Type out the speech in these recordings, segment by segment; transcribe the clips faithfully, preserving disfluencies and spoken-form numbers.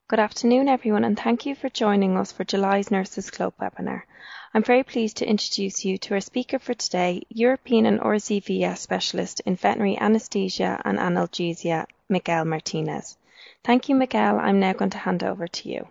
Good afternoon, everyone, and thank you for joining us for July's Nurses Club webinar. I'm very pleased to introduce you to our speaker for today, European and R Z V S specialist in veterinary anaesthesia and analgesia, Miguel Martinez. Thank you, Miguel. I'm now going to hand over to you.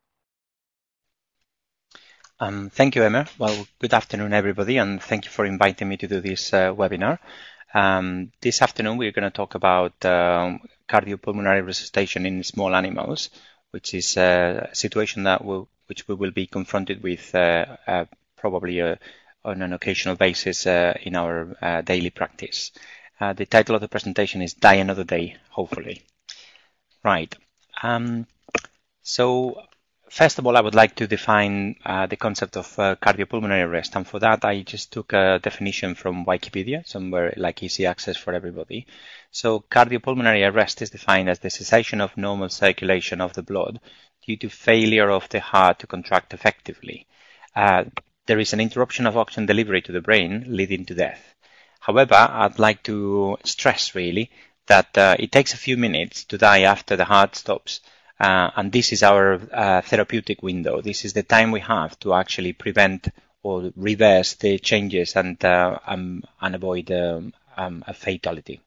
Um, thank you, Emma. Well, good afternoon, everybody, and thank you for inviting me to do this uh, webinar. Um, this afternoon, we're going to talk about um, cardiopulmonary resuscitation in small animals, which is a situation that will, which we will be confronted with uh, uh, probably uh, on an occasional basis uh, in our uh, daily practice. Uh, the title of the presentation is Die Another Day, hopefully. Right. Um, so, first of all, I would like to define uh, the concept of uh, cardiopulmonary arrest, and for that I just took a definition from Wikipedia, somewhere like easy access for everybody. So cardiopulmonary arrest is defined as the cessation of normal circulation of the blood due to failure of the heart to contract effectively. Uh, there is an interruption of oxygen delivery to the brain leading to death. However, I'd like to stress really that uh, it takes a few minutes to die after the heart stops. Uh, and this is our uh, therapeutic window. This is the time we have to actually prevent or reverse the changes and, uh, um, and avoid um, um, a fatality.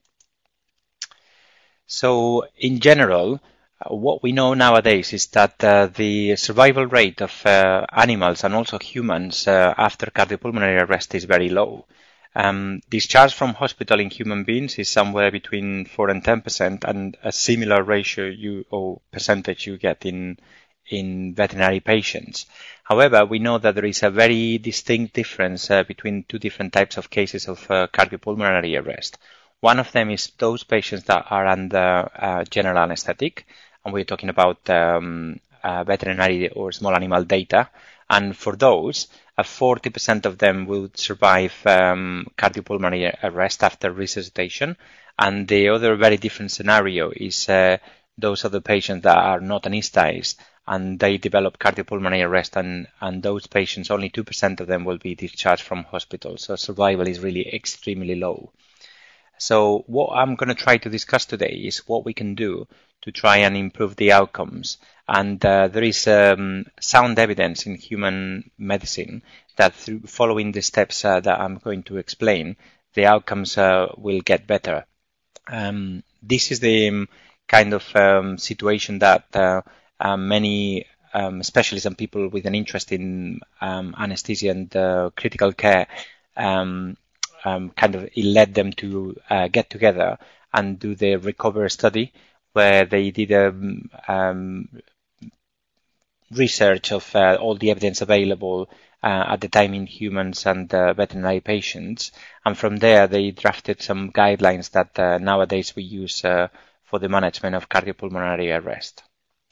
So in general, uh, what we know nowadays is that uh, the survival rate of uh, animals and also humans uh, after cardiopulmonary arrest is very low. Um, discharge from hospital in human beings is somewhere between four and ten percent, and a similar ratio you or percentage you get in in veterinary patients. However, we know that there is a very distinct difference uh, between two different types of cases of uh, cardiopulmonary arrest. One of them is those patients that are under uh, general anesthetic, and we're talking about um, uh, veterinary or small animal data. And for those, uh, forty percent of them will survive um, cardiopulmonary arrest after resuscitation. And the other very different scenario is uh, those other patients that are not anesthetized and they develop cardiopulmonary arrest, and, and those patients, only two percent of them will be discharged from hospital. So survival is really extremely low. So what I'm going to try to discuss today is what we can do to try and improve the outcomes. And uh, there is um, sound evidence in human medicine that through following the steps uh, that I'm going to explain, the outcomes uh, will get better. Um, this is the um, kind of um, situation that uh, uh, many um, specialists and people with an interest in um, anesthesia and uh, critical care um, Um, kind of it led them to uh, get together and do the RECOVER study, where they did a um, um, research of uh, all the evidence available uh, at the time in humans and uh, veterinary patients. And from there, they drafted some guidelines that uh, nowadays we use uh, for the management of cardiopulmonary arrest.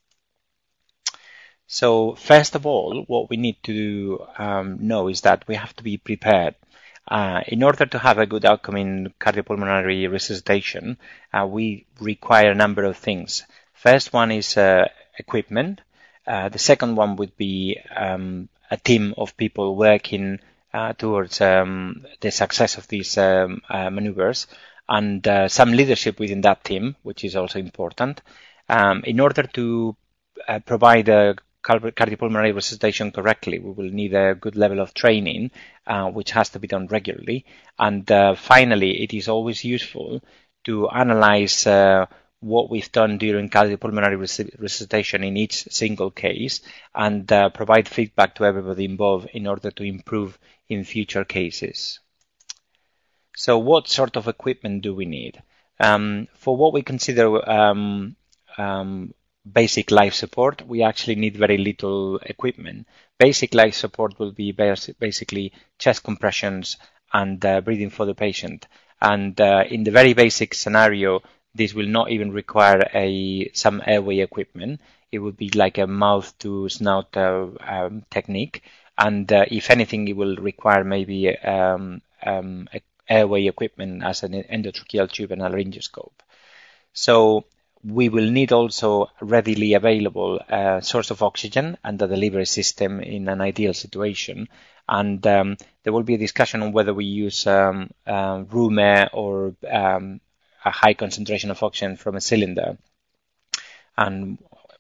So first of all, what we need to um, know is that we have to be prepared. Uh, in order to have a good outcome in cardiopulmonary resuscitation, uh, we require a number of things. First one is uh, equipment. Uh, the second one would be um, a team of people working uh, towards um, the success of these um, uh, maneuvers, and uh, some leadership within that team, which is also important. Um, in order to uh, provide a cardiopulmonary resuscitation correctly, we will need a good level of training, uh, which has to be done regularly. And uh, finally, it is always useful to analyze uh, what we've done during cardiopulmonary resuscitation in each single case and uh, provide feedback to everybody involved in order to improve in future cases. So what sort of equipment do we need? Um, for what we consider um, um, basic life support, we actually need very little equipment. Basic life support will be basically chest compressions and uh, breathing for the patient. And uh, in the very basic scenario, this will not even require a some airway equipment. It would be like a mouth to snout uh, um, technique. And uh, if anything, it will require maybe um, um, airway equipment as an endotracheal tube and a laryngoscope. So we will need also readily available uh, source of oxygen and the delivery system in an ideal situation. And um, there will be a discussion on whether we use um, uh, room air or um, a high concentration of oxygen from a cylinder. And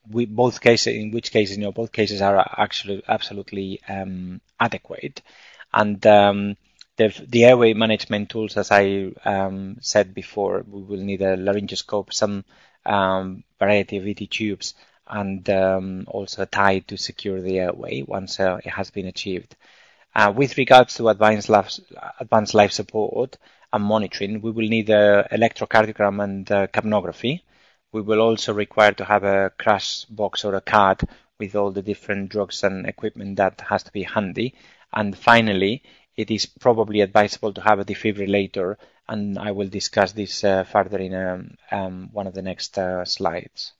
we both cases, in which cases, you know, both cases are actually absolutely um, adequate. And um, the, the airway management tools, as I um, said before, we will need a laryngoscope, some um, variety of E T tubes, and um, also a tie to secure the airway once uh, it has been achieved. Uh, with regards to advanced life, advanced life support and monitoring, we will need an electrocardiogram and uh, capnography. We will also require to have a crash box or a card with all the different drugs and equipment that has to be handy. And finally, it is probably advisable to have a defibrillator, and I will discuss this uh, further in um, um, one of the next uh, slides.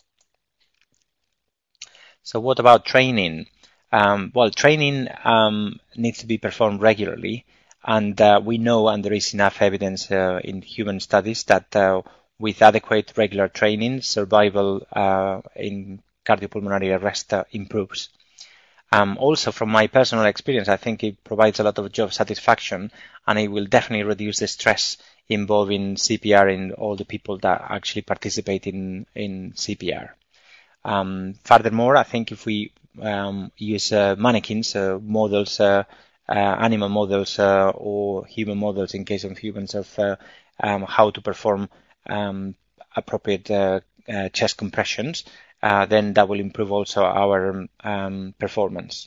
So what about training? Um, well, training um, needs to be performed regularly, and uh, we know, and there is enough evidence uh, in human studies that uh, with adequate regular training, survival uh, in cardiopulmonary arrest uh, improves. Um, also, from my personal experience, I think it provides a lot of job satisfaction, and it will definitely reduce the stress involving C P R in all the people that actually participate in, in C P R. Um, furthermore, I think if we um, use uh, mannequins, uh, models, uh, uh, animal models, uh, or human models in case of humans of uh, um, how to perform um, appropriate uh, uh, chest compressions, uh, then that will improve also our um, performance.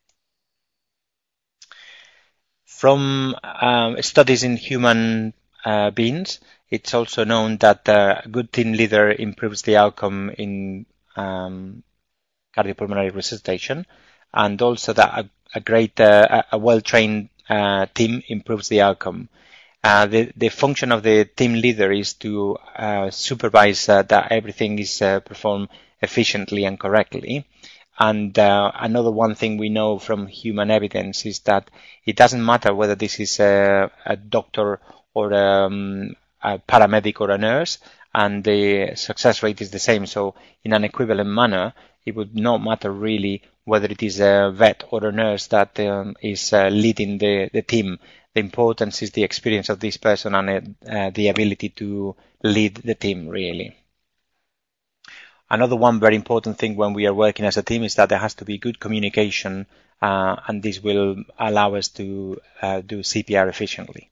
From um, studies in human uh, beings, it's also known that a good team leader improves the outcome in um, cardiopulmonary resuscitation, and also that a, a great, uh, a well-trained uh, team improves the outcome. Uh, the, the function of the team leader is to uh, supervise uh, that everything is uh, performed efficiently and correctly. And uh, another one thing we know from human evidence is that it doesn't matter whether this is a, a doctor or um, a paramedic or a nurse, and the success rate is the same. So in an equivalent manner, it would not matter really whether it is a vet or a nurse that um, is uh, leading the, the team. The importance is the experience of this person and uh, the ability to lead the team, really. Another one very important thing when we are working as a team is that there has to be good communication, uh, and this will allow us to uh, do C P R efficiently.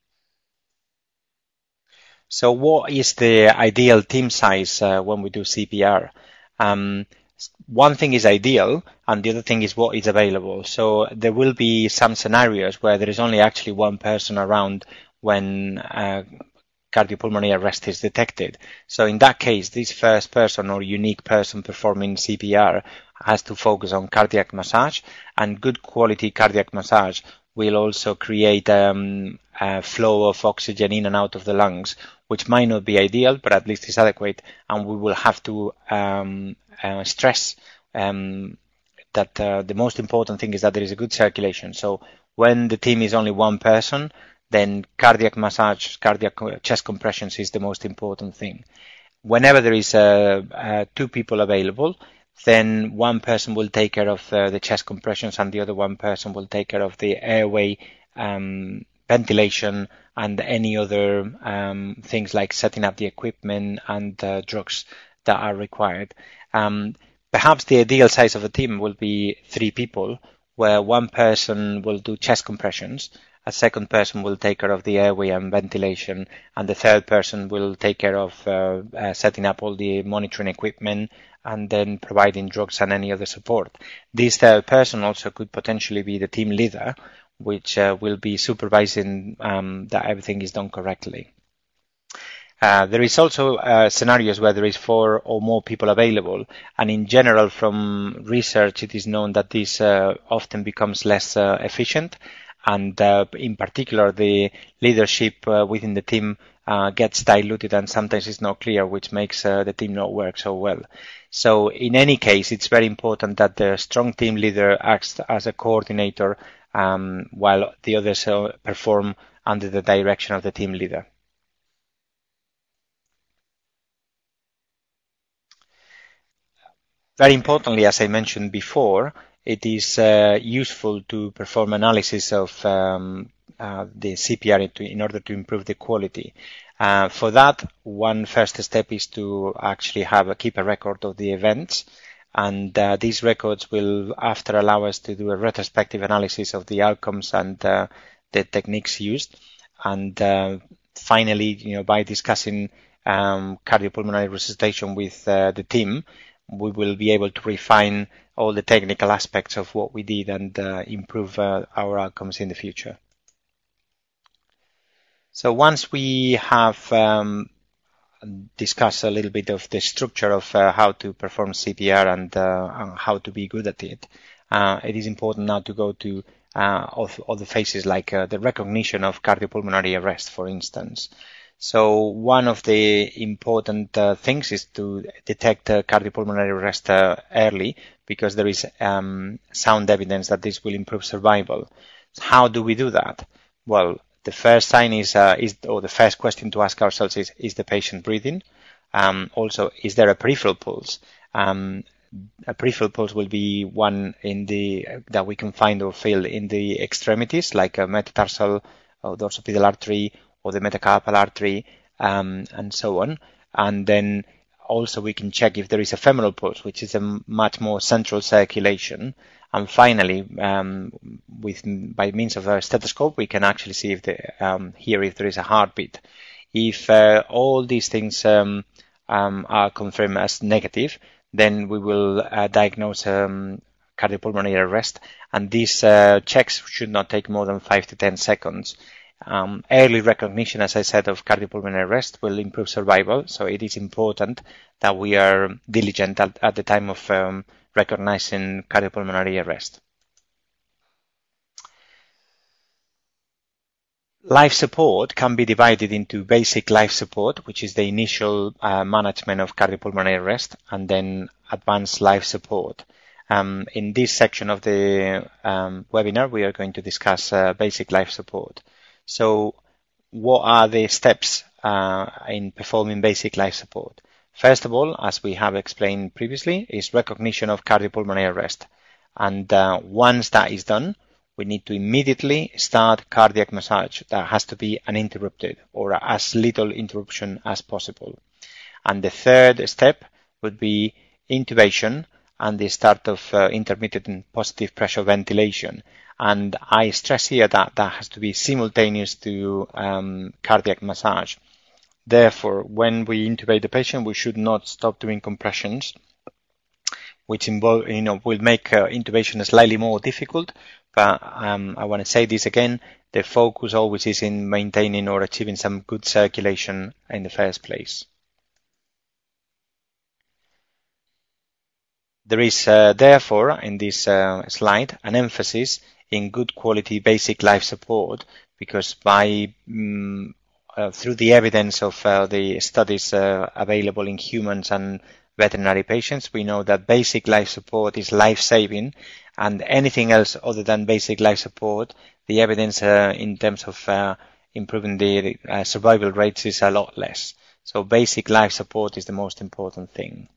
So what is the ideal team size uh, when we do C P R? Um, one thing is ideal, and the other thing is what is available. So there will be some scenarios where there is only actually one person around when uh, cardiopulmonary arrest is detected. So in that case, this first person or unique person performing C P R has to focus on cardiac massage, and good quality cardiac massage will also create um, a flow of oxygen in and out of the lungs, which might not be ideal, but at least is adequate. And we will have to um, uh, stress um, that uh, the most important thing is that there is a good circulation. So when the team is only one person, then cardiac massage, cardiac chest compressions is the most important thing. Whenever there is uh, uh, two people available, then one person will take care of uh, the chest compressions, and the other one person will take care of the airway, um, ventilation, and any other um, things like setting up the equipment and uh, drugs that are required. Um, perhaps the ideal size of a team will be three people, where one person will do chest compressions, a second person will take care of the airway and ventilation, and the third person will take care of uh, uh, setting up all the monitoring equipment and then providing drugs and any other support. This third person also could potentially be the team leader, which uh, will be supervising um, that everything is done correctly. Uh, there is also uh, scenarios where there is four or more people available, and in general from research it is known that this uh, often becomes less uh, efficient, and uh, in particular the leadership uh, within the team uh, gets diluted and sometimes it's not clear, which makes uh, the team not work so well. So in any case, it's very important that the strong team leader acts as a coordinator um, while the others uh, perform under the direction of the team leader. Very importantly, as I mentioned before, it is uh, useful to perform analysis of um, uh, the C P R to, in order to improve the quality. Uh, for that, one first step is to actually have a keep a record of the events, And uh, these records will after allow us to do a retrospective analysis of the outcomes and uh, the techniques used. And uh, finally, you know, by discussing um, cardiopulmonary resuscitation with uh, the team, we will be able to refine all the technical aspects of what we did and uh, improve uh, our outcomes in the future. So once we have um, discussed a little bit of the structure of uh, how to perform C P R and, uh, and how to be good at it, uh, it is important now to go to uh, other phases like uh, the recognition of cardiopulmonary arrest, for instance. So one of the important uh, things is to detect uh, cardiopulmonary arrest uh, early, because there is um, sound evidence that this will improve survival. So how do we do that? Well, the first sign is, uh, is, or the first question to ask ourselves is, is the patient breathing? Um, also, is there a peripheral pulse? Um, a peripheral pulse will be one in the, that we can find or feel in the extremities, like a metatarsal or dorsopedal artery or the metacarpal artery, um, and so on. And then also we can check if there is a femoral pulse, which is a much more central circulation. And finally, um, with by means of a stethoscope, we can actually see if the um, hear if there is a heartbeat. If uh, all these things um, um, are confirmed as negative, then we will uh, diagnose um, cardiopulmonary arrest, and these uh, checks should not take more than five to ten seconds. Um, early recognition, as I said, of cardiopulmonary arrest will improve survival, so it is important that we are diligent at, at the time of um, recognizing cardiopulmonary arrest. Life support can be divided into basic life support, which is the initial uh, management of cardiopulmonary arrest, and then advanced life support. Um, in this section of the um, webinar, we are going to discuss uh, basic life support. So what are the steps uh, in performing basic life support? First of all, as we have explained previously, is recognition of cardiopulmonary arrest. And uh, once that is done, we need to immediately start cardiac massage. That has to be uninterrupted or as little interruption as possible. And the third step would be intubation and the start of uh, intermittent positive pressure ventilation. And I stress here that that has to be simultaneous to um, cardiac massage. Therefore, when we intubate the patient, we should not stop doing compressions, which involve, you know, will make uh, intubation slightly more difficult. But um, I want to say this again, the focus always is in maintaining or achieving some good circulation in the first place. There is uh, therefore in this uh, slide an emphasis in good quality basic life support, because by um, uh, through the evidence of uh, the studies uh, available in humans and veterinary patients, we know that basic life support is life-saving, and anything else other than basic life support, the evidence uh, in terms of uh, improving the uh, survival rates is a lot less. So basic life support is the most important thing.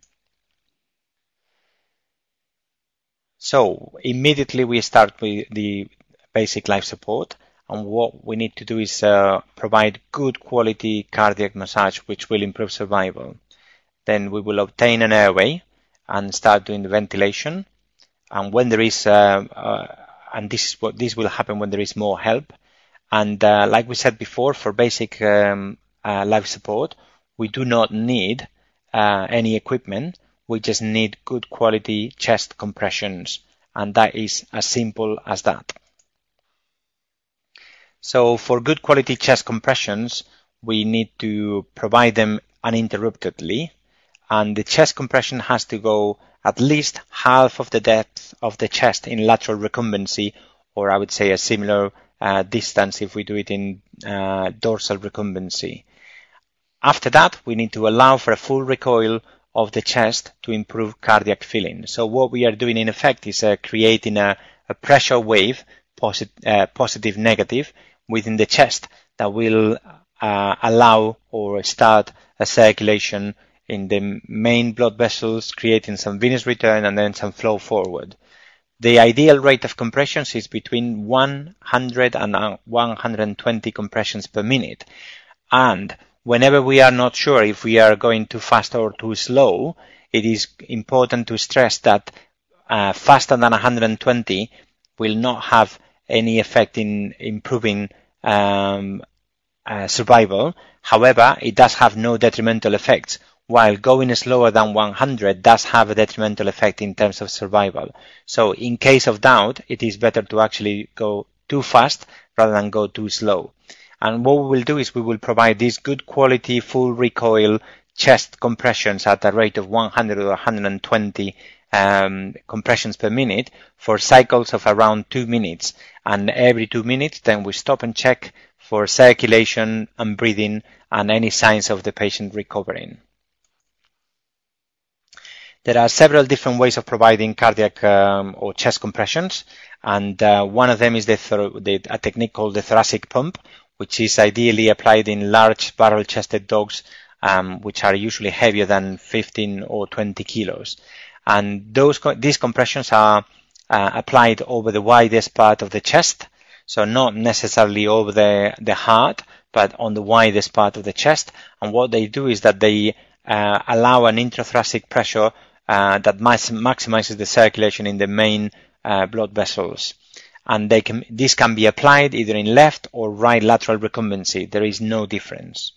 So immediately we start with the basic life support, and what we need to do is uh, provide good quality cardiac massage, which will improve survival. Then we will obtain an airway and start doing the ventilation. And when there is, uh, uh, and this is what this will happen when there is more help. And uh, like we said before, for basic um, uh, life support, we do not need uh, any equipment. We just need good quality chest compressions, and that is as simple as that. So for good quality chest compressions, we need to provide them uninterruptedly, and the chest compression has to go at least half of the depth of the chest in lateral recumbency, or I would say a similar uh, distance if we do it in uh, dorsal recumbency. After that, we need to allow for a full recoil of the chest to improve cardiac filling. So what we are doing in effect is uh, creating a, a pressure wave, posit uh, positive, negative, within the chest that will uh, allow or start a circulation in the main blood vessels, creating some venous return and then some flow forward. The ideal rate of compressions is between one hundred and one hundred twenty compressions per minute. And whenever we are not sure if we are going too fast or too slow, it is important to stress that uh, faster than one hundred twenty will not have any effect in improving um, uh, survival. However, it does have no detrimental effects, while going slower than one hundred does have a detrimental effect in terms of survival. So in case of doubt, it is better to actually go too fast rather than go too slow. And what we will do is we will provide these good quality full recoil chest compressions at a rate of one hundred or one hundred twenty um, compressions per minute for cycles of around two minutes. And every two minutes, then we stop and check for circulation and breathing and any signs of the patient recovering. There are several different ways of providing cardiac um, or chest compressions, and uh, one of them is the, the, a technique called the thoracic pump, which is ideally applied in large barrel-chested dogs, um, which are usually heavier than fifteen or twenty kilos. And those these compressions are uh, applied over the widest part of the chest, so not necessarily over the, the heart, but on the widest part of the chest. And what they do is that they uh, allow an intrathoracic pressure uh, that maximizes the circulation in the main uh, blood vessels. And they can, this can be applied either in left or right lateral recumbency. There is no difference.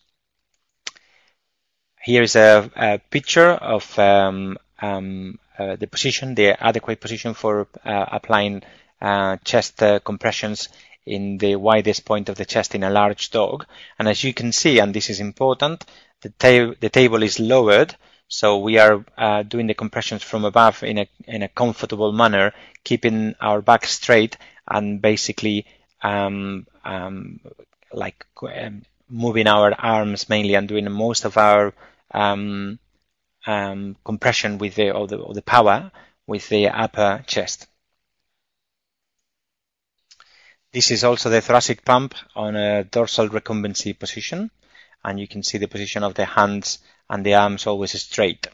Here is a, a picture of um, um, uh, the position, the adequate position for uh, applying uh, chest uh, compressions in the widest point of the chest in a large dog. And as you can see, and this is important, the, ta the table is lowered, so we are uh, doing the compressions from above in a, in a comfortable manner, keeping our back straight and basically um, um, like um, moving our arms mainly and doing most of our um, um, compression with the or, the or the power with the upper chest. This is also the thoracic pump on a dorsal recumbency position, and you can see the position of the hands and the arms always straight.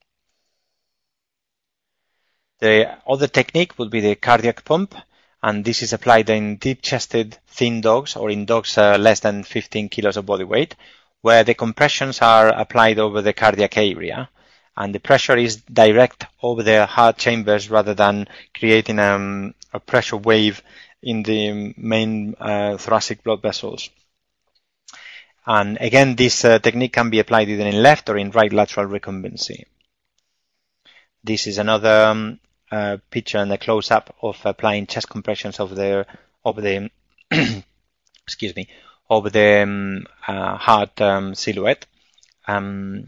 The other technique would be the cardiac pump, and this is applied in deep-chested thin dogs or in dogs uh, less than fifteen kilos of body weight, where the compressions are applied over the cardiac area, and the pressure is direct over the heart chambers rather than creating um, a pressure wave in the main uh, thoracic blood vessels. And again, this uh, technique can be applied either in left or in right lateral recumbency. This is another um, uh, picture and a close-up of applying chest compressions over the over the excuse me over the um, uh, heart um, silhouette. Um,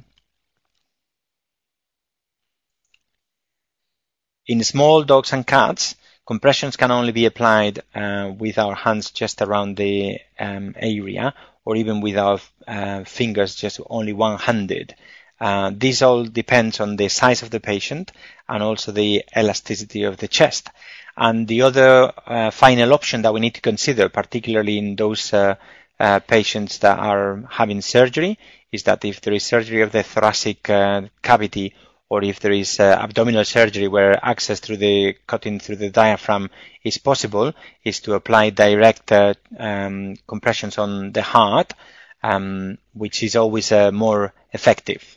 in small dogs and cats, compressions can only be applied uh, with our hands just around the um, area, or even with our uh, fingers just only one-handed. Uh, this all depends on the size of the patient and also the elasticity of the chest. And the other uh, final option that we need to consider, particularly in those uh, uh, patients that are having surgery, is that if there is surgery of the thoracic uh, cavity, or if there is uh, abdominal surgery where access through the cutting through the diaphragm is possible, is to apply direct uh, um, compressions on the heart, um, which is always uh, more effective.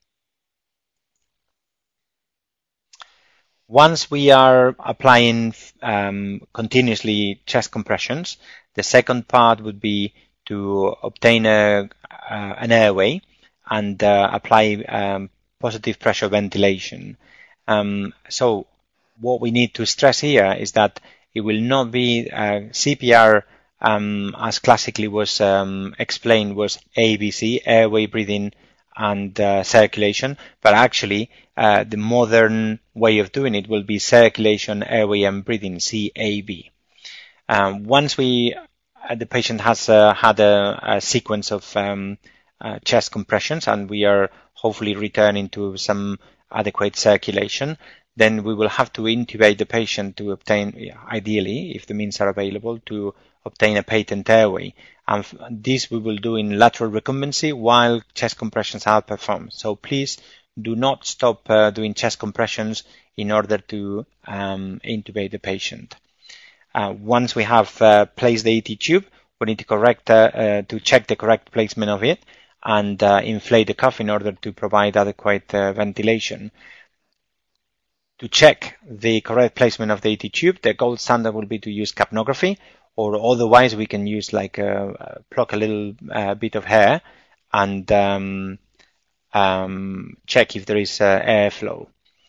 Once we are applying um, continuously chest compressions, the second part would be to obtain a, uh, an airway and uh, apply um, positive pressure ventilation. Um, so what we need to stress here is that it will not be uh, C P R um, as classically was um, explained was A B C, airway, breathing and uh, circulation, but actually uh, the modern way of doing it will be circulation, airway and breathing, C A B. Um, once we uh, the patient has uh, had a, a sequence of um, uh, chest compressions and we are hopefully returning to some adequate circulation, then we will have to intubate the patient to obtain, ideally, if the means are available, to obtain a patent airway. And this we will do in lateral recumbency while chest compressions are performed. So please do not stop uh, doing chest compressions in order to um, intubate the patient. Uh, once we have uh, placed the E T tube, we need to correct uh, uh, to check the correct placement of it. and uh, inflate the cuff in order to provide adequate uh, ventilation. To check the correct placement of the E T tube, the gold standard will be to use capnography, or otherwise we can use like a, pluck a little uh, bit of hair and um, um, check if there is uh, airflow.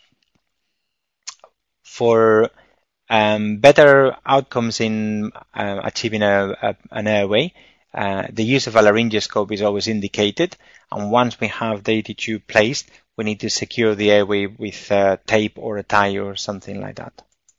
For um, better outcomes in uh, achieving a, a, an airway, uh, the use of a laryngoscope is always indicated, and once we have the E T tube placed, we need to secure the airway with uh, tape or a tie or something like that.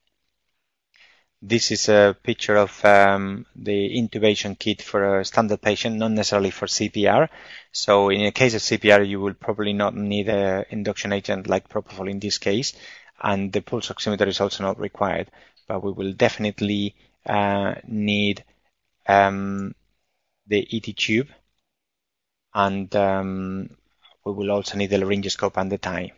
This is a picture of um, the intubation kit for a standard patient, not necessarily for C P R. So in a case of C P R, you will probably not need an induction agent like propofol in this case, and the pulse oximeter is also not required. But we will definitely uh, need um, the E T tube, and um, we will also need the laryngoscope and the tie.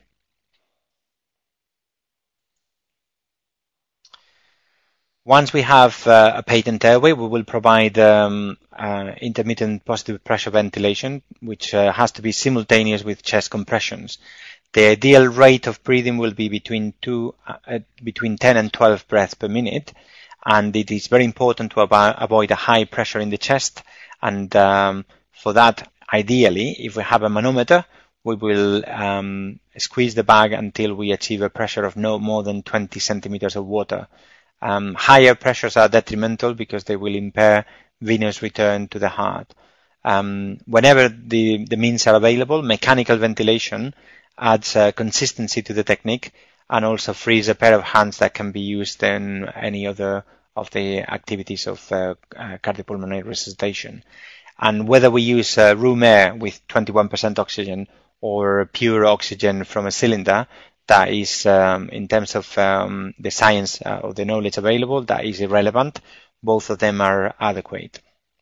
Once we have uh, a patent airway, we will provide um, uh, intermittent positive pressure ventilation, which uh, has to be simultaneous with chest compressions. The ideal rate of breathing will be between two, uh, between ten and twelve breaths per minute, and it is very important to ab avoid a high pressure in the chest. And um, for that, ideally, if we have a manometer, we will um, squeeze the bag until we achieve a pressure of no more than twenty centimeters of water. Um, higher pressures are detrimental because they will impair venous return to the heart. Um, whenever the, the means are available, mechanical ventilation adds uh, consistency to the technique and also frees a pair of hands that can be used in any other of the activities of uh, uh, cardiopulmonary resuscitation. And whether we use uh, room air with twenty-one percent oxygen or pure oxygen from a cylinder, that is, um, in terms of um, the science uh, or the knowledge available, that is irrelevant. Both of them are adequate.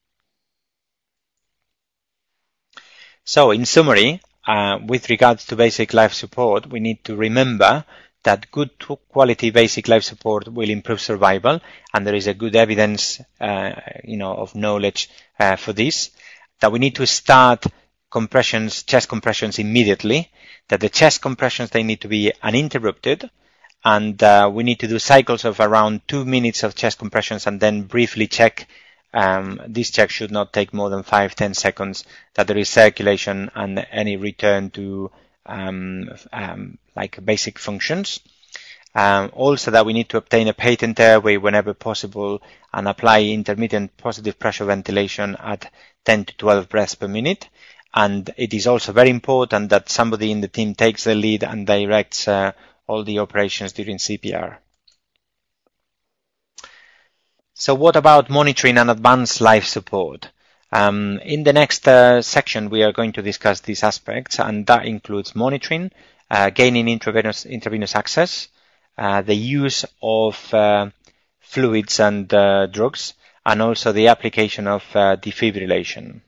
So, in summary, uh, with regards to basic life support, we need to remember that good quality basic life support will improve survival, and there is a good evidence, uh, you know, of knowledge uh, for this. That we need to start compressions, chest compressions immediately, that the chest compressions, they need to be uninterrupted, and uh, we need to do cycles of around two minutes of chest compressions and then briefly check. Um, this check should not take more than five to ten seconds, that there is circulation and any return to um, um, like basic functions. Um, also that we need to obtain a patent airway whenever possible and apply intermittent positive pressure ventilation at ten to twelve breaths per minute. And it is also very important that somebody in the team takes the lead and directs uh, all the operations during C P R. So what about monitoring and advanced life support? Um, in the next uh, section, we are going to discuss these aspects, and that includes monitoring, uh, gaining intravenous, intravenous access, uh, the use of uh, fluids and uh, drugs, and also the application of uh, defibrillation.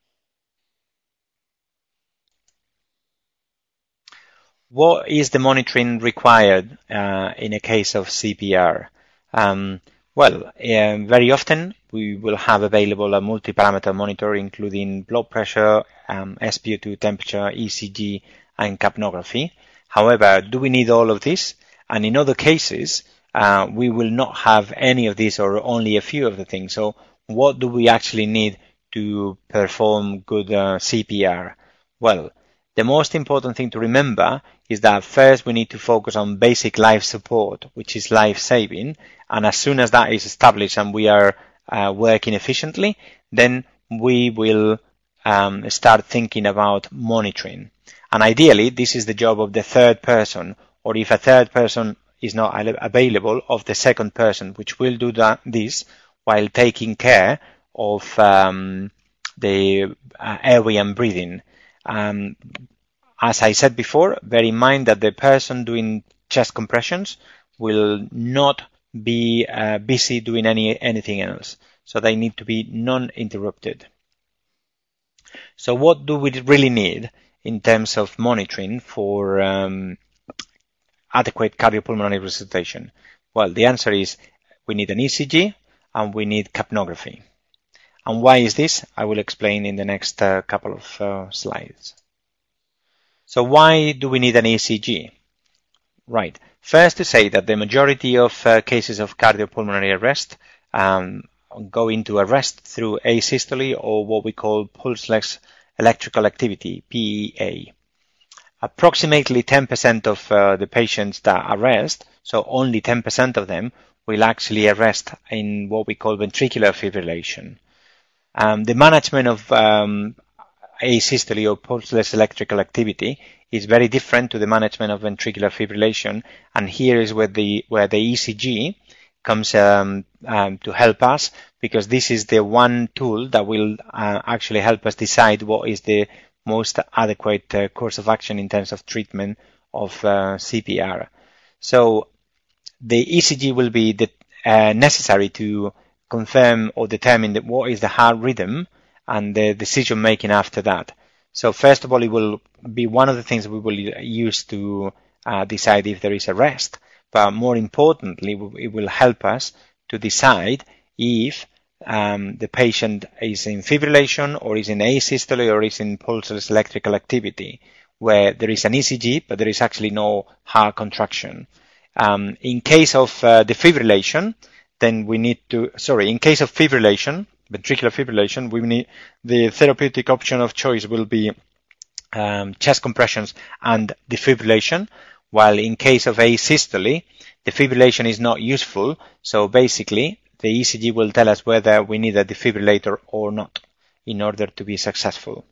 What is the monitoring required uh, in a case of C P R? Um, well, uh, very often we will have available a multi-parameter monitor including blood pressure, um, S p O two temperature, E C G, and capnography. However, do we need all of this? And in other cases, uh, we will not have any of this or only a few of the things. So what do we actually need to perform good uh, C P R? Well, the most important thing to remember is that first we need to focus on basic life support, which is life-saving. And as soon as that is established and we are uh, working efficiently, then we will um, start thinking about monitoring. And ideally, this is the job of the third person, or if a third person is not available, of the second person, which will do that, this while taking care of um, the uh, airway and breathing. Um, as I said before, bear in mind that the person doing chest compressions will not be uh, busy doing any anything else. So they need to be non-interrupted. So what do we really need in terms of monitoring for um, adequate cardiopulmonary resuscitation? Well, the answer is we need an E C G and we need capnography. And why is this? I will explain in the next uh, couple of uh, slides. So why do we need an E C G? Right. First, to say that the majority of uh, cases of cardiopulmonary arrest um, go into arrest through asystole, or what we call pulseless electrical activity, P E A. Approximately ten percent of uh, the patients that arrest, so only ten percent of them, will actually arrest in what we call ventricular fibrillation. Um, the management of um, asystole or pulseless electrical activity is very different to the management of ventricular fibrillation, and here is where the where the E C G comes um, um, to help us, because this is the one tool that will uh, actually help us decide what is the most adequate uh, course of action in terms of treatment of uh, C P R. So the E C G will be the, uh, necessary to confirm or determine that what is the heart rhythm and the decision making after that. So first of all, it will be one of the things we will use to uh, decide if there is arrest, but more importantly, it will help us to decide if um, the patient is in fibrillation or is in asystole or is in pulseless electrical activity, where there is an E C G but there is actually no heart contraction. Um, in case of uh, defibrillation, then we need to, sorry, in case of fibrillation, ventricular fibrillation, we need the therapeutic option of choice will be um, chest compressions and defibrillation, while in case of asystole, defibrillation is not useful. So basically, the E C G will tell us whether we need a defibrillator or not in order to be successful.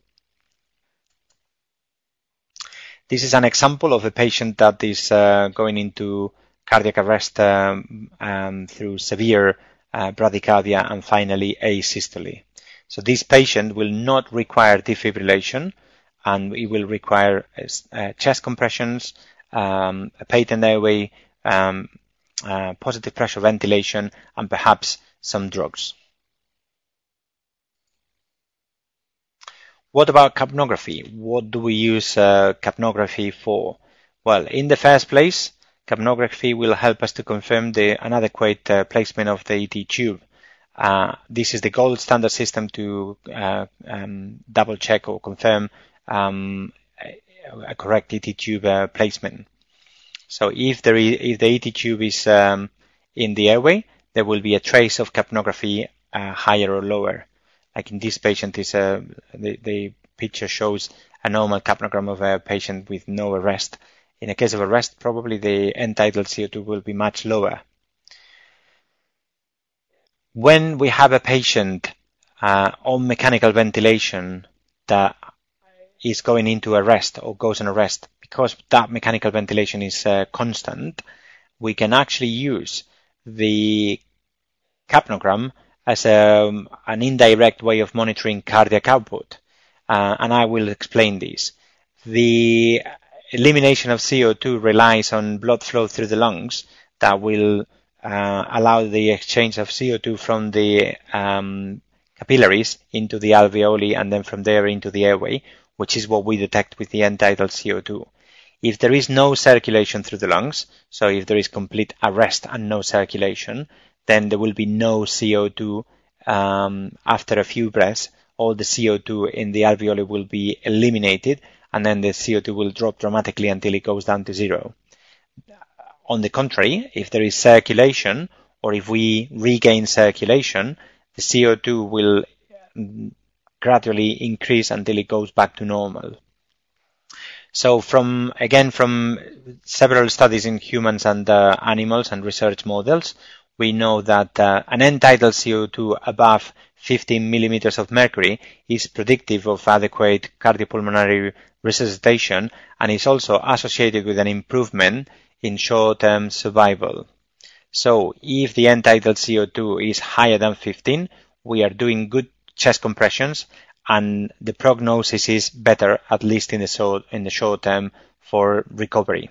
This is an example of a patient that is uh, going into cardiac arrest um, um, through severe uh, bradycardia and finally asystole. So this patient will not require defibrillation, and it will require uh, chest compressions, um, a patent airway, um, uh, positive pressure ventilation, and perhaps some drugs. What about capnography? What do we use uh, capnography for? Well, in the first place, capnography will help us to confirm the adequate uh, placement of the E T tube. Uh, this is the gold standard system to uh, um, double check or confirm um, a correct E T tube uh, placement. So if, there is, if the E T tube is um, in the airway, there will be a trace of capnography uh, higher or lower. Like in this patient, is a, the, the picture shows a normal capnogram of a patient with no arrest. In a case of arrest, probably the end-tidal C O two will be much lower. When we have a patient uh, on mechanical ventilation that is going into arrest or goes on arrest, because that mechanical ventilation is uh, constant, we can actually use the capnogram as a, an indirect way of monitoring cardiac output. Uh, and I will explain this. The elimination of C O two relies on blood flow through the lungs that will uh, allow the exchange of C O two from the um, capillaries into the alveoli and then from there into the airway, which is what we detect with the end-tidal C O two. If there is no circulation through the lungs, so if there is complete arrest and no circulation, then there will be no C O two um, after a few breaths. All the C O two in the alveoli will be eliminated, and then the C O two will drop dramatically until it goes down to zero. On the contrary, if there is circulation, or if we regain circulation, the C O two will gradually increase until it goes back to normal. So from, again, from several studies in humans and uh, animals and research models, we know that uh, an end-tidal C O two above fifteen millimeters of mercury is predictive of adequate cardiopulmonary resuscitation and is also associated with an improvement in short-term survival. So if the end-tidal C O two is higher than fifteen, we are doing good chest compressions and the prognosis is better, at least in the short, in the short term, for recovery.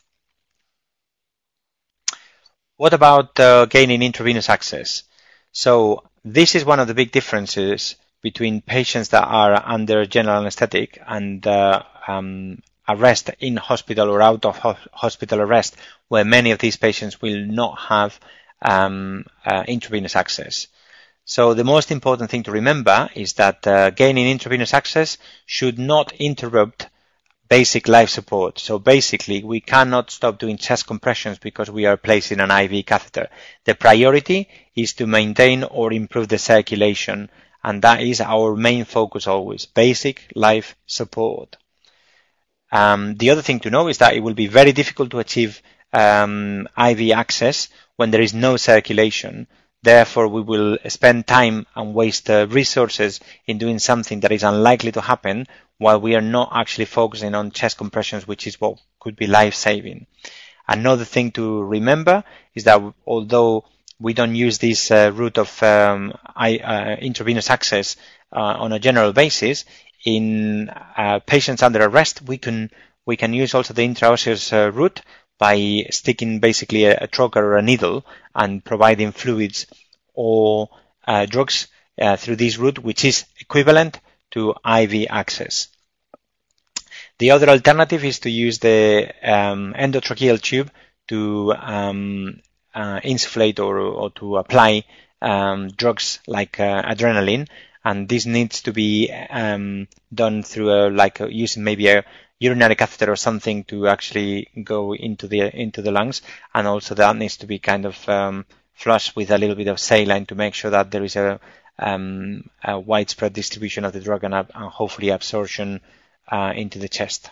What about uh, gaining intravenous access? So this is one of the big differences between patients that are under general anesthetic and uh, um, arrest in hospital or out of ho hospital arrest, where many of these patients will not have um, uh, intravenous access. So the most important thing to remember is that uh, gaining intravenous access should not interrupt basic life support. So basically, we cannot stop doing chest compressions because we are placing an I V catheter. The priority is to maintain or improve the circulation, and that is our main focus always, basic life support. Um, the other thing to know is that it will be very difficult to achieve um, I V access when there is no circulation. Therefore, we will spend time and waste uh, resources in doing something that is unlikely to happen while we are not actually focusing on chest compressions, which is what could be life-saving. Another thing to remember is that although we don't use this uh, route of um, I, uh, intravenous access uh, on a general basis, in uh, patients under arrest, we can we can use also the intraosseous uh, route by sticking basically a, a trocar or a needle and providing fluids or uh, drugs uh, through this route, which is equivalent to I V access. The other alternative is to use the um, endotracheal tube to um, uh, insufflate or, or to apply um, drugs like uh, adrenaline, and this needs to be um, done through a, like a, using maybe a urinary catheter or something to actually go into the into the lungs, and also that needs to be kind of um, flushed with a little bit of saline to make sure that there is a, um, a widespread distribution of the drug and, and hopefully absorption uh, into the chest.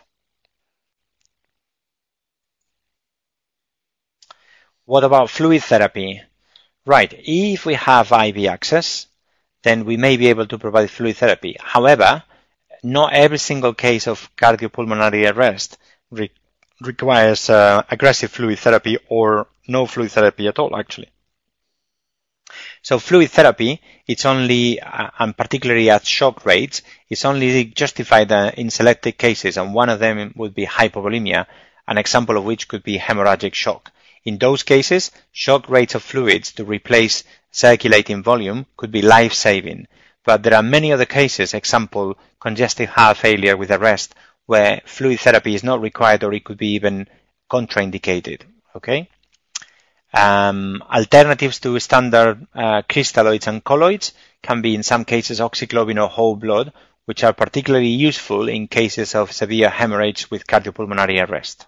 What about fluid therapy? Right, if we have I V access, then we may be able to provide fluid therapy. However, not every single case of cardiopulmonary arrest re requires uh, aggressive fluid therapy or no fluid therapy at all, actually. So fluid therapy, it's only, uh, and particularly at shock rates, it's only justified uh, in selected cases, and one of them would be hypovolemia, an example of which could be hemorrhagic shock. In those cases, shock rates of fluids to replace circulating volume could be life-saving. But there are many other cases, example, congestive heart failure with arrest, where fluid therapy is not required or it could be even contraindicated. Okay. Um, alternatives to standard uh, crystalloids and colloids can be in some cases oxyglobin or whole blood, which are particularly useful in cases of severe hemorrhage with cardiopulmonary arrest.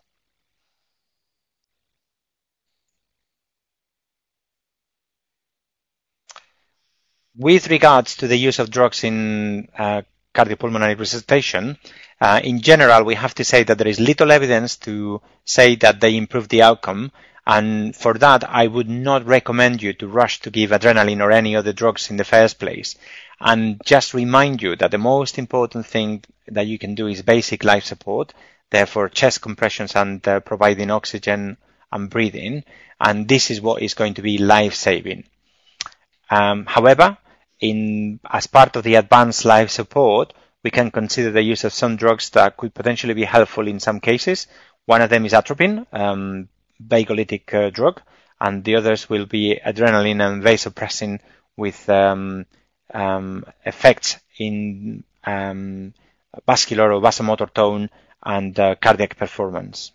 With regards to the use of drugs in uh, cardiopulmonary resuscitation, uh, in general, we have to say that there is little evidence to say that they improve the outcome. And for that, I would not recommend you to rush to give adrenaline or any other drugs in the first place. And just remind you that the most important thing that you can do is basic life support, therefore chest compressions and uh, providing oxygen and breathing. And this is what is going to be life-saving. Um, however, in, as part of the advanced life support, we can consider the use of some drugs that could potentially be helpful in some cases. One of them is atropine, um, vagolytic uh, drug, and the others will be adrenaline and vasopressin with um, um, effects in um, vascular or vasomotor tone and uh, cardiac performance.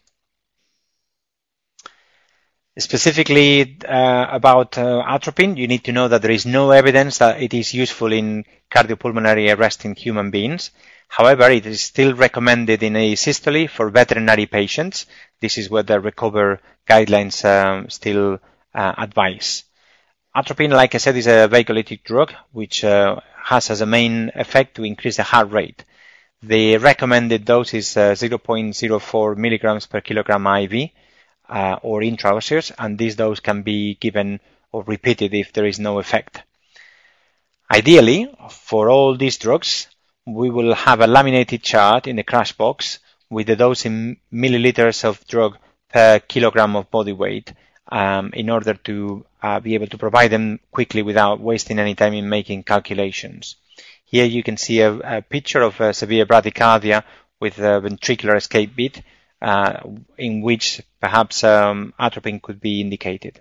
Specifically uh, about uh, atropine, you need to know that there is no evidence that it is useful in cardiopulmonary arrest in human beings. However, it is still recommended in asystole for veterinary patients. This is what the RECOVER guidelines um, still uh, advise. Atropine, like I said, is a vagolytic drug which uh, has as a main effect to increase the heart rate. The recommended dose is uh, zero point zero four milligrams per kilogram I V. Uh, or intraosseous, and this dose can be given or repeated if there is no effect. Ideally, for all these drugs, we will have a laminated chart in the crash box with the dose in milliliters of drug per kilogram of body weight um, in order to uh, be able to provide them quickly without wasting any time in making calculations. Here you can see a, a picture of a severe bradycardia with a ventricular escape beat, Uh, in which perhaps um, atropine could be indicated.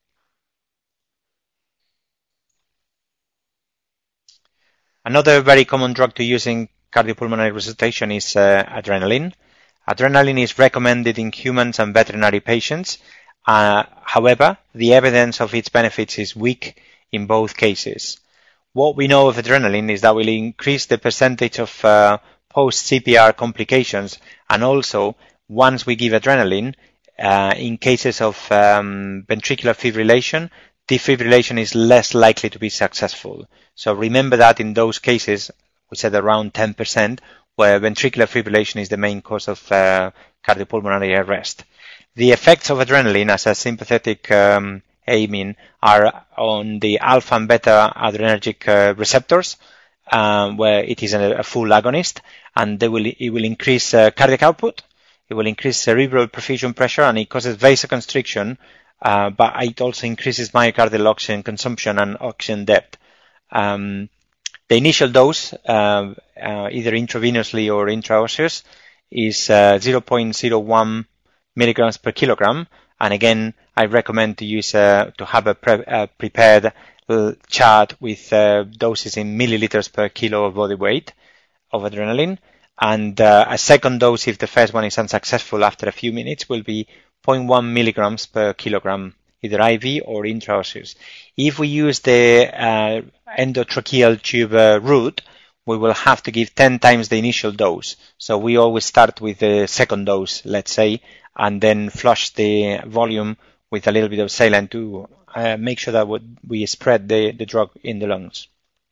Another very common drug to use in cardiopulmonary resuscitation is uh, adrenaline. Adrenaline is recommended in humans and veterinary patients. Uh, however, the evidence of its benefits is weak in both cases. what we know of adrenaline is that will increase the percentage of uh, post-C P R complications, and also once we give adrenaline, uh, in cases of um, ventricular fibrillation, defibrillation is less likely to be successful. So remember that in those cases, we said around ten percent, where ventricular fibrillation is the main cause of uh, cardiopulmonary arrest. The effects of adrenaline as a sympathetic um, aiming are on the alpha and beta adrenergic uh, receptors, um, where it is a, a full agonist, and they will, it will increase uh, cardiac output, it will increase cerebral perfusion pressure, and it causes vasoconstriction, uh, but it also increases myocardial oxygen consumption and oxygen depth. Um, the initial dose, uh, uh, either intravenously or intraosseous, is uh, zero point zero one milligrams per kilogram, and again, I recommend to use uh, to have a, pre a prepared uh, chart with uh, doses in milliliters per kilo of body weight of adrenaline, and uh, a second dose, if the first one is unsuccessful after a few minutes, will be zero point one milligrams per kilogram, either I V or intraosseous. If we use the uh, endotracheal tube uh, route, we will have to give ten times the initial dose. So we always start with the second dose, let's say, and then flush the volume with a little bit of saline to uh, make sure that we spread the, the drug in the lungs.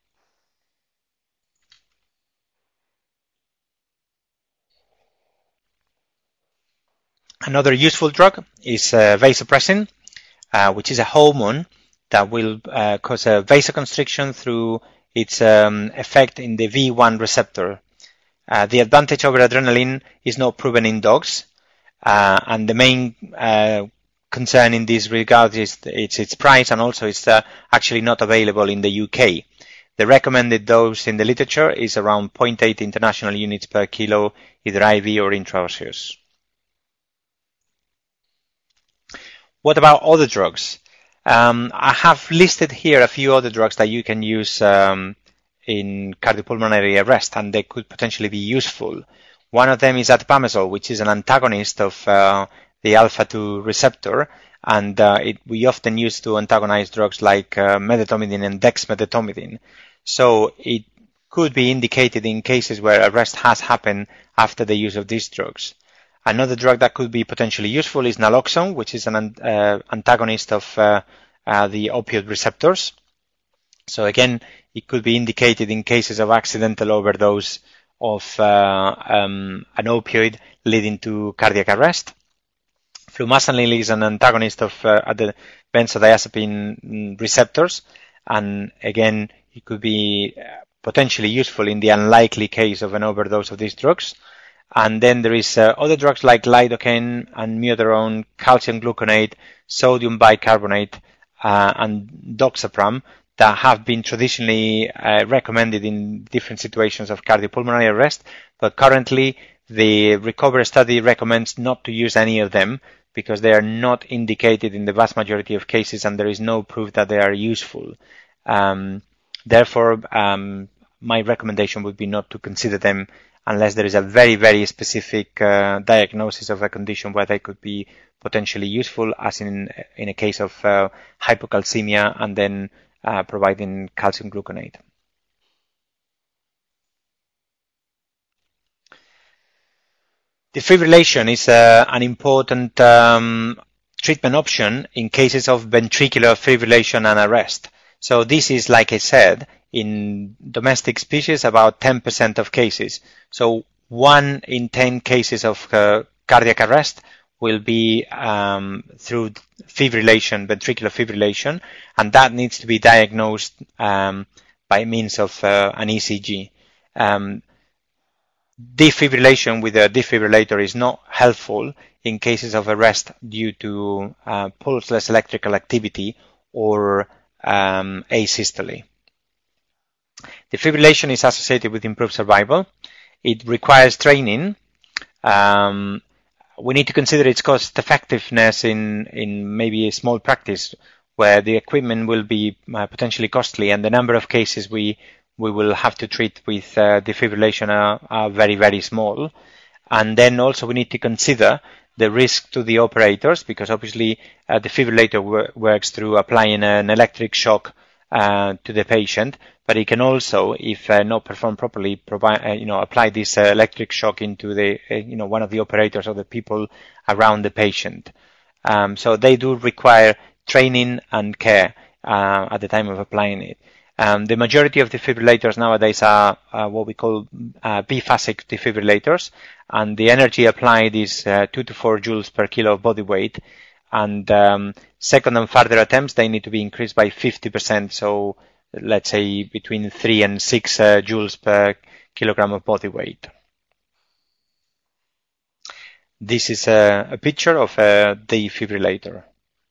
Another useful drug is uh, vasopressin, uh, which is a hormone that will uh, cause a vasoconstriction through its um, effect in the V one receptor. Uh, the advantage over adrenaline is not proven in dogs, uh, and the main uh, concern in this regard is it's its price, and also it's uh, actually not available in the U K. The recommended dose in the literature is around zero point eight international units per kilo, either I V or intraosseous. What about other drugs? Um, I have listed here a few other drugs that you can use um, in cardiopulmonary arrest, and they could potentially be useful. One of them is atipamezole, which is an antagonist of uh, the alpha two receptor, and uh, it, we often use to antagonize drugs like uh, medetomidine and dexmedetomidine. So it could be indicated in cases where arrest has happened after the use of these drugs. Another drug that could be potentially useful is naloxone, which is an uh, antagonist of uh, uh, the opioid receptors. So again, it could be indicated in cases of accidental overdose of uh, um, an opioid leading to cardiac arrest. Flumazenil is an antagonist of uh, the benzodiazepine receptors, and again, it could be potentially useful in the unlikely case of an overdose of these drugs. And then there is uh, other drugs like lidocaine and miodarone, calcium gluconate, sodium bicarbonate, uh, and doxapram that have been traditionally uh, recommended in different situations of cardiopulmonary arrest. But currently, the RECOVER study recommends not to use any of them because they are not indicated in the vast majority of cases, and there is no proof that they are useful. Um, therefore, um, my recommendation would be not to consider them unless there is a very, very specific uh, diagnosis of a condition where they could be potentially useful, as in in a case of uh, hypocalcemia and then uh, providing calcium gluconate. Defibrillation is uh, an important um, treatment option in cases of ventricular fibrillation and arrest. So this is, like I said, in domestic species, about ten percent of cases. So one in ten cases of uh, cardiac arrest will be um, through fibrillation, ventricular fibrillation, and that needs to be diagnosed um, by means of uh, an E C G. Um, defibrillation with a defibrillator is not helpful in cases of arrest due to uh, pulseless electrical activity or um, asystole. Defibrillation is associated with improved survival. It requires training. Um, we need to consider its cost effectiveness in, in maybe a small practice where the equipment will be uh, potentially costly, and the number of cases we, we will have to treat with uh, defibrillation are, are very, very small. And then also we need to consider the risk to the operators, because obviously a defibrillator wor works through applying an electric shock uh, to the patient, but it can also, if uh, not performed properly, provide, uh, you know, apply this uh, electric shock into the, uh, you know, one of the operators or the people around the patient. Um, so they do require training and care uh, at the time of applying it. Um, the majority of defibrillators nowadays are uh, what we call uh, biphasic defibrillators, and the energy applied is uh, two to four joules per kilo of body weight. And um, second and further attempts, they need to be increased by fifty percent. So let's say between three and six uh, joules per kilogram of body weight. This is a, a picture of a defibrillator.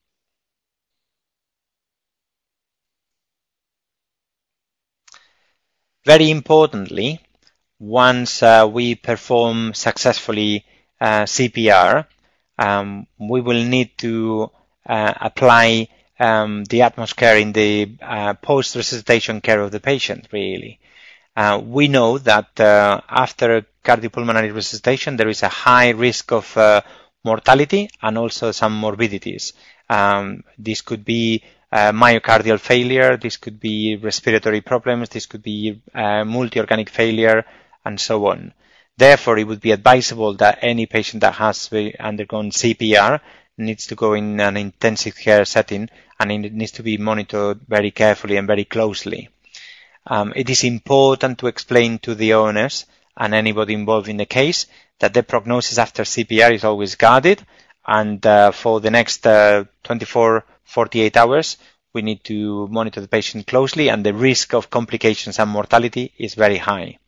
Very importantly, once uh, we perform successfully uh, C P R, um, we will need to uh, apply um, the utmost care in the uh, post-resuscitation care of the patient, really. Uh, we know that uh, after cardiopulmonary resuscitation, there is a high risk of uh, mortality and also some morbidities. Um, this could be uh, myocardial failure, this could be respiratory problems, this could be uh, multi-organic failure, and so on. Therefore, it would be advisable that any patient that has undergone C P R needs to go in an intensive care setting, and it needs to be monitored very carefully and very closely. Um, it is important to explain to the owners and anybody involved in the case that the prognosis after C P R is always guarded, and uh, for the next uh, twenty-four, forty-eight hours, we need to monitor the patient closely, and the risk of complications and mortality is very high.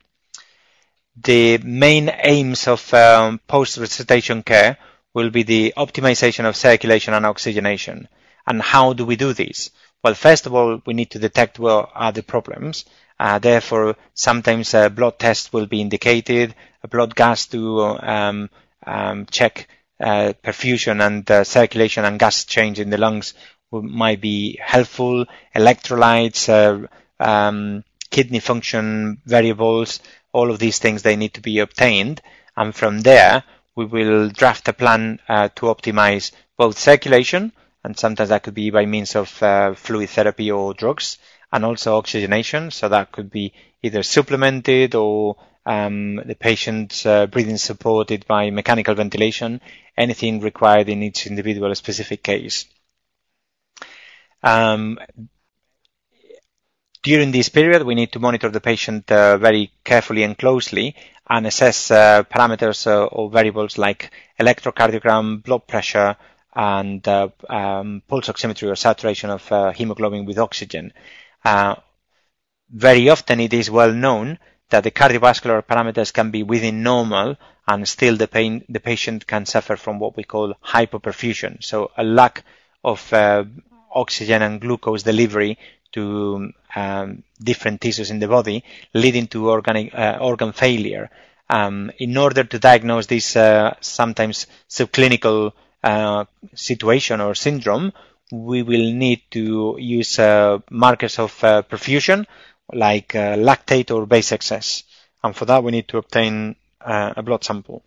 The main aims of um, post-resuscitation care will be the optimization of circulation and oxygenation. And how do we do this? Well, first of all, we need to detect what are the problems. Uh, therefore, sometimes a blood test will be indicated, a blood gas to um, um, check uh, perfusion and uh, circulation and gas change in the lungs might be helpful. Electrolytes, uh, um, kidney function variables, all of these things, they need to be obtained. And from there, we will draft a plan uh, to optimize both circulation, and sometimes that could be by means of uh, fluid therapy or drugs, and also oxygenation. So that could be either supplemented or um, the patient's uh, breathing supported by mechanical ventilation, anything required in each individual specific case. Um, during this period, we need to monitor the patient uh, very carefully and closely and assess uh, parameters uh, or variables like electrocardiogram, blood pressure, and uh, um, pulse oximetry or saturation of uh, hemoglobin with oxygen. Uh, very often it is well known that the cardiovascular parameters can be within normal, and still the, pain, the patient can suffer from what we call hypoperfusion, so a lack of uh, oxygen and glucose delivery to um, different tissues in the body, leading to organic, uh, organ failure. Um, in order to diagnose this uh, sometimes subclinical uh, situation or syndrome, we will need to use uh, markers of uh, perfusion like uh, lactate or base excess. And for that, we need to obtain uh, a blood sample.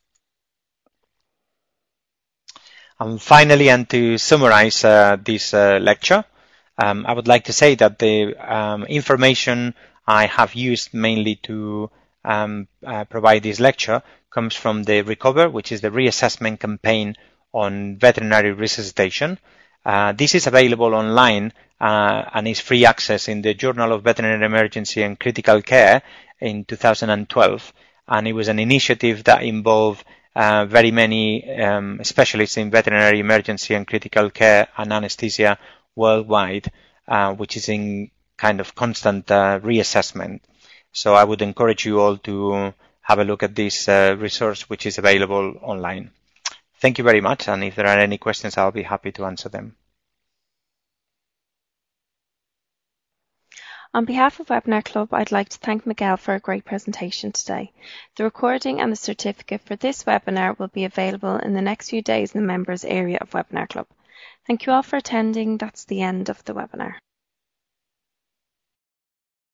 And finally, and to summarize uh, this uh, lecture, um, I would like to say that the um, information I have used mainly to um, uh, provide this lecture comes from the RECOVER, which is the reassessment campaign on veterinary resuscitation. Uh, this is available online uh, and is free access in the Journal of Veterinary Emergency and Critical Care in two thousand twelve. And it was an initiative that involved uh, very many um, specialists in veterinary emergency and critical care and anesthesia worldwide, uh, which is in kind of constant uh, reassessment. So I would encourage you all to have a look at this uh, resource, which is available online. Thank you very much, and if there are any questions, I'll be happy to answer them. On behalf of Webinar Club, I'd like to thank Miguel for a great presentation today. The recording and the certificate for this webinar will be available in the next few days in the members area of Webinar Club. Thank you all for attending. That's the end of the webinar.